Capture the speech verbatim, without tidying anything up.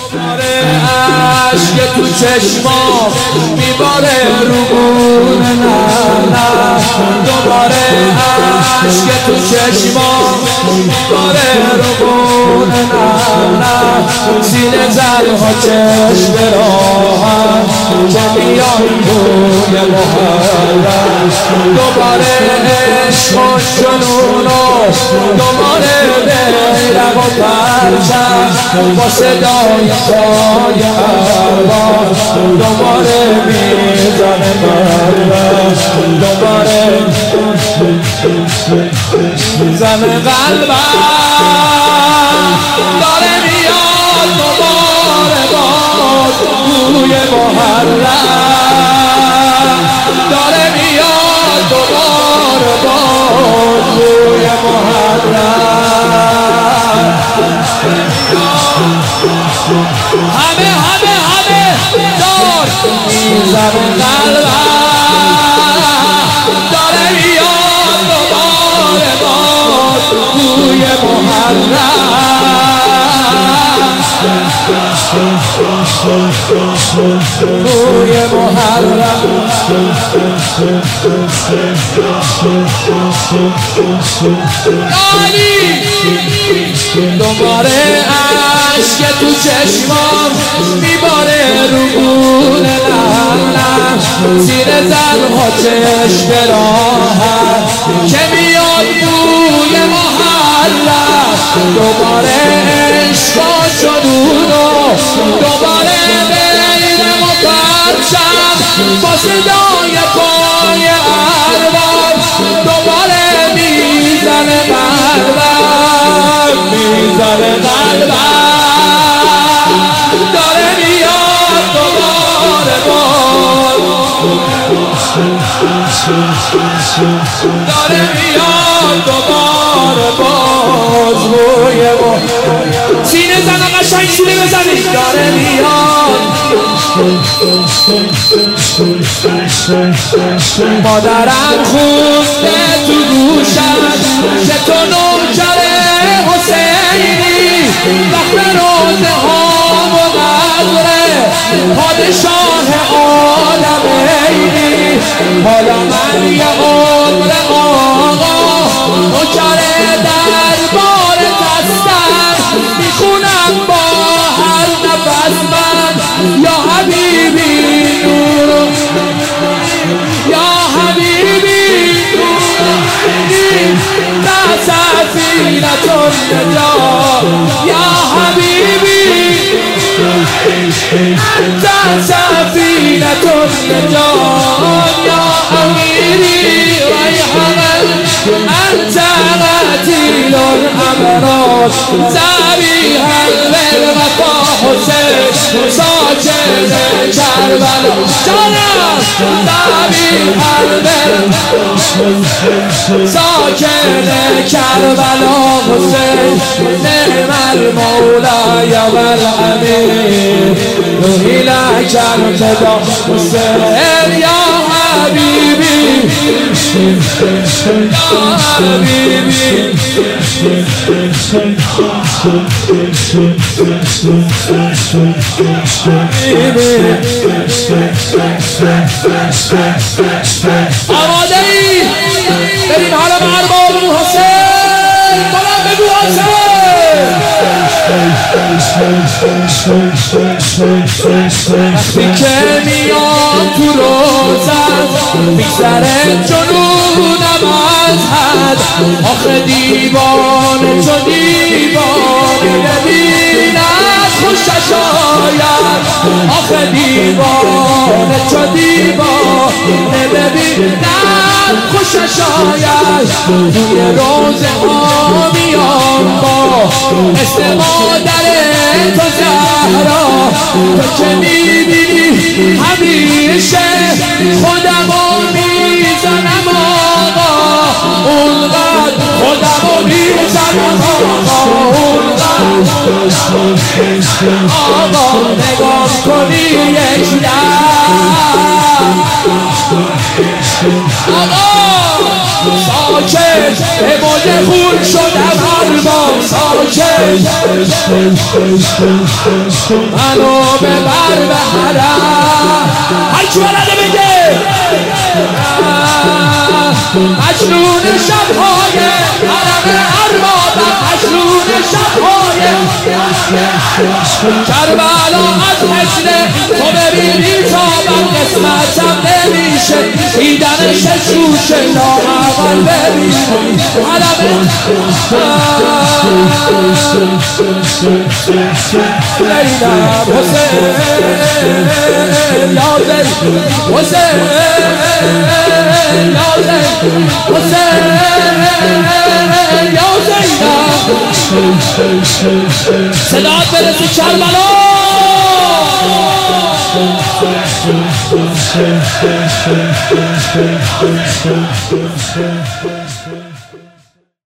دوباره عشق تو چشمام میباره رو گونه، نه نه دوباره عشق تو چشمام میباره رو گونه، نه نه سینه زنها چشم راهم که میان بوی محرم، دوباره عشق و جنون و دوباره بیرق و پرچم با صدای پای ارباب دوباره میزنه قلبم، دوباره میزنه قلبم، داره میاد دوباره باز بوی محرم، داره میاد دوباره باز بوی محرم، همه همه همه دار میزنه قلبم، داره میاد دوباره باز بوی محرم، بوی محرم. دوباره عشق تو چشمام میباره رو گونه، نه نه زیر زنها چشم راهم که میاد بوی محرم، دوباره عشق و جنون و دوباره بیرق و پرچم با صدای پای ارباب دوباره میزنه قلبم، میزنه قلبم، داره میاد دوباره باز، داره میاد دوباره باز بوی ما. سینه زن قشنگ سینه بزنید، داره میاد. مادرم خونده تو گوشم که تو نوکر حسینی، وقت روزه ها و قدره پادشاه عالمینی، حالا من یه عمر آقا نوکر دربار هستم، میخونم با هر نفس من یا حبیبی نور، یا حبیبی نور تا سفینة النجاة، یا حبیبی تا سفینة النجاة، یا امیری ریحان انت قتیل الامراض، ذبیحا بالوفا حسین ساکن کربلا، جانم ذبیحا ساکن کربلا حسین، نعم المولى والامیر روحی لک الفدا حسین، یا حبیبی یا حبیبی. آماده ای؟ بریم حالا به ارباب حسین، بلند بگو حسین. وقتی که میاد تو روزم میگذره جنونم از حد، آخه دیوانه چو دیوانه ببیند خوشش آید، آخه دیوانه چو دیوانه ببیند خوشش آید، توی روزه ها میام با اسم مادر تو زهرا، تو که میبینی همیشه خودمو میزنم آقا، اونقدر خودمو میزنم آقا، اونقدر آقا نگاه کنی یک دم آقا ساکت به موج خون شدم ارباب ساکت منو ببر به حرم هرچی بلده بگه مجنون شبهای حرم اربابم مجنون شبهای کربلا از حسن تو ببینی تابم قسمتم نمیشه دیدنش شوشه لااقل ببینی حرم لیلم حسین یا زین حسین یا زین حسین یا زینم صدات برسی کربلا Thank you.